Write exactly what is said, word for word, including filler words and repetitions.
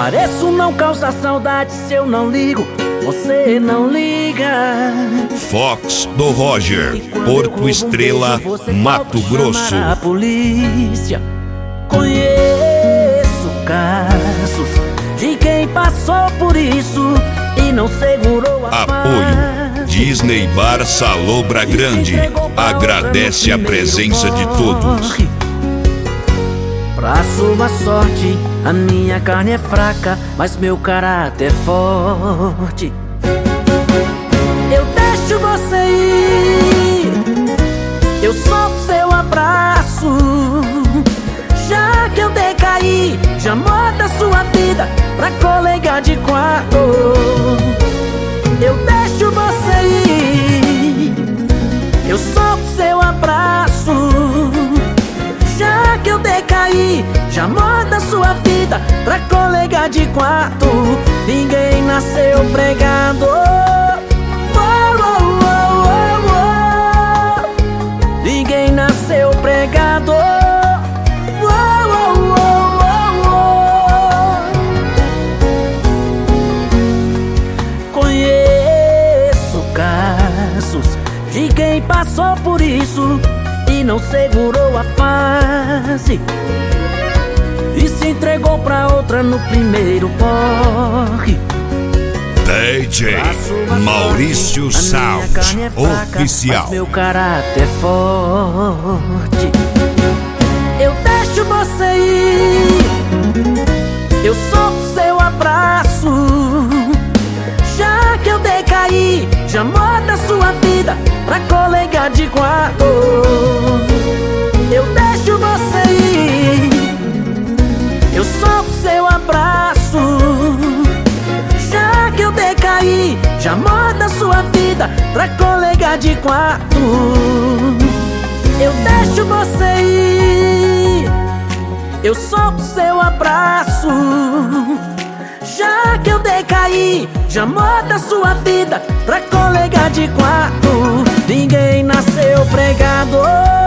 Pareço não causar saudade se eu não ligo, você não liga. Fox do Roger, Porto Estrela, Um beijo, Mato Grosso. A polícia. Conheço casos de quem passou por isso e não segurou a Apoio Disney Bar Salobra Grande. Agradece a presença de todos. Pra sua sorte, a minha carne é fraca, mas meu caráter é forte. Eu deixo você ir, eu sou seu abraço. Já que eu decaí, já muda sua vida pra colega de quarto. Eu deixo você ir, eu sou seu abraço. Já que eu decaí, já muda sua vida pra colega de quarto. Ninguém nasceu pregado. Oh, oh, oh, oh, oh. Ninguém nasceu pregado. Oh, oh, oh, oh, oh. Conheço casos de quem passou por isso e não segurou a fase e se entregou pra outra no primeiro porre. D J Maurício Sound Oficial. Mas meu caráter é forte. Eu deixo você ir, eu sou seu abraço. Já que eu decaí, já muda sua vida pra colega de quarto. Eu deixo você ir, eu sou seu abraço. Já que eu decaí, já muda sua vida pra colega de quarto. Eu deixo você ir, eu sou seu abraço. Já que eu decaí, já muda sua vida pra colega de quarto. Ninguém nasceu pregado.